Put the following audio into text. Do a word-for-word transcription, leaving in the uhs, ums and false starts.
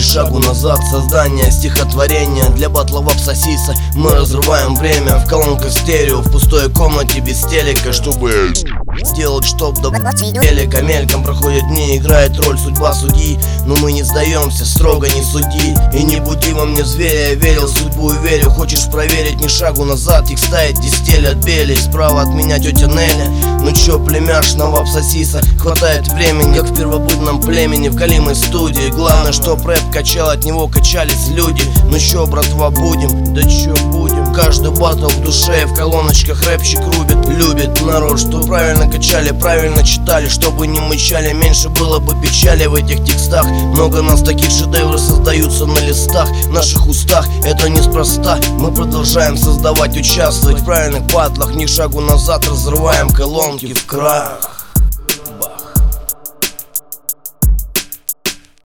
шагу назад. Создание стихотворения для батла вапсосиса. Мы разрываем время в колонках стерео, в пустой комнате без телека, чтобы сделать, чтоб до телека. Мельком проходят дни, играет роль судьба судьи, но мы не сдаемся, строго не суди. И не буди во мне зверя, я верил в судьбу и верю. Хочешь проверить, ни шагу назад, их ставить дистель отбели. Справа от меня тетя Неля. Ну чё, племяш, на вапсосиса хватает времени, как в первобытном племени в голимой студии. Главное, чтоб рэп качал, от него качались люди. Ну чё, братва, будем? Да чё будем? Каждый батл в душе, в колоночках рэпчик рубит. Любит народ, что правильно качали, правильно читали, чтобы не мычали, меньше было бы печали в этих текстах. Много нас таких шедевры создаются на листах, в наших устах, это неспроста. Мы продолжаем создавать, участвовать в правильных батлах, ни шагу назад, разрываем колонки в крах.